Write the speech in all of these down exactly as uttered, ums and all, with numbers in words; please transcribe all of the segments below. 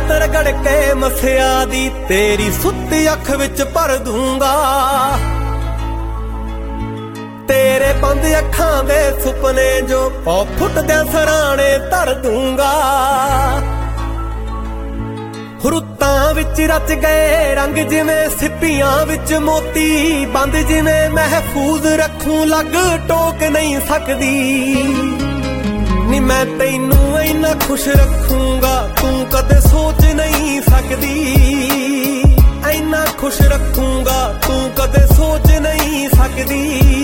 रात रगड़ के मसिया दी तेरी सुत्ती अख विच भर दूंगा। तेरे बंद अखां दे सुपने जो पौ फुटदे सराणे धर दूंगा। रुत्तां विच रच गए रंग जिवें सिप्पियां विच मोती, बंद जिवें महफूज रखूं लग टोक नहीं सकदी। नी मैं तैनू इन्ना खुश रखूंगा तू कदे सोच नहीं सकदी। इन्ना खुश रखूंगा तू कदे सोच नहीं सकदी।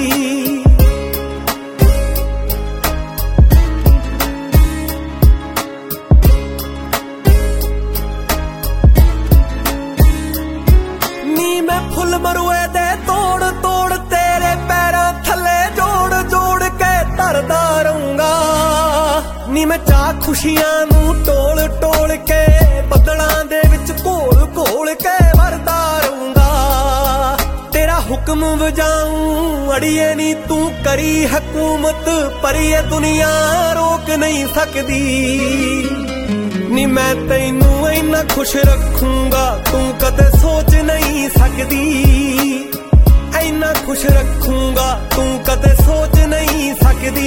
फुल मरुए दे तोड़ तोड़ तेरे पैरां थले जोड़ जोड़ के धरदा रहूंगा। नी मैं चाह खुशियां नू टोल टोल के बदलां दे विच घोल घोल के भरदा रहूंगा। तेरा हुक्म वजाऊं अड़िए नी तू करी हुकूमत, पर ये दुनिया रोक नहीं सकदी। नी मैं तैनू इन्ना खुश रखूंगा तू कदे सोच नहीं सकदी। इन्ना खुश रखूंगा तू कदे सोच नहीं सकदी।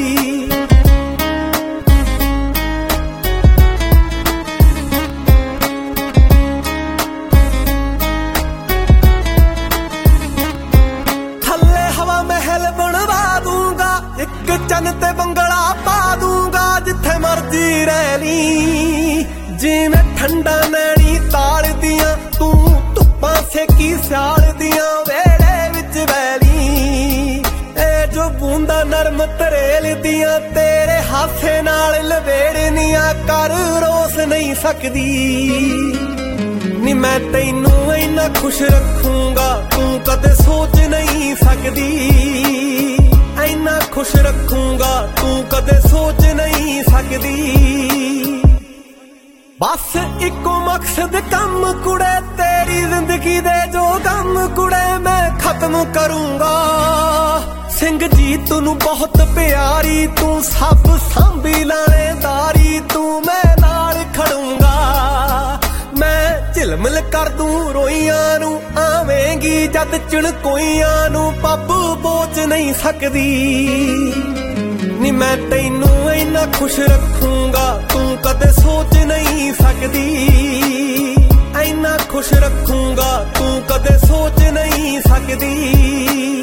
थल्ले हवा महल बनवा दूंगा, एक चन ते बंगला पा दूंगा। जिथे मर्जी रह ली जिवें ठंडा नैनी ताल दियां तू धुप्पां सेकी स्याल दियां वेड़े विच वैली। ए जो बूंदा नरम तरेल दियां तेरे हाथे नाल लवेड़नियां कर रोस नहीं सकदी। नी मैं तैनू इन्ना खुश रखूंगा तू कदे सोच नहीं सकदी। इन्ना खुश रखूंगा तू कदे सोच नहीं सकदी। बस इको मकसद कम कुड़े तेरी जिंदगी दे जो गम कुड़े मैं खत्म करूंगा। सिंह जी तू बहुत प्यारी तू सब सांभी लानेदारी तू मैं नाल खड़ूंगा। मैं झिलमिल कर दूं रोइयां नू आवेंगी जद चिणकोइयां नू पब बोच नहीं सकदी। नी मैं तैनू इन्ना खुश रखूंगा तू कदे सोच नहीं सकदी। इन्ना खुश रखूंगा तू कदे सोच नहीं सकदी।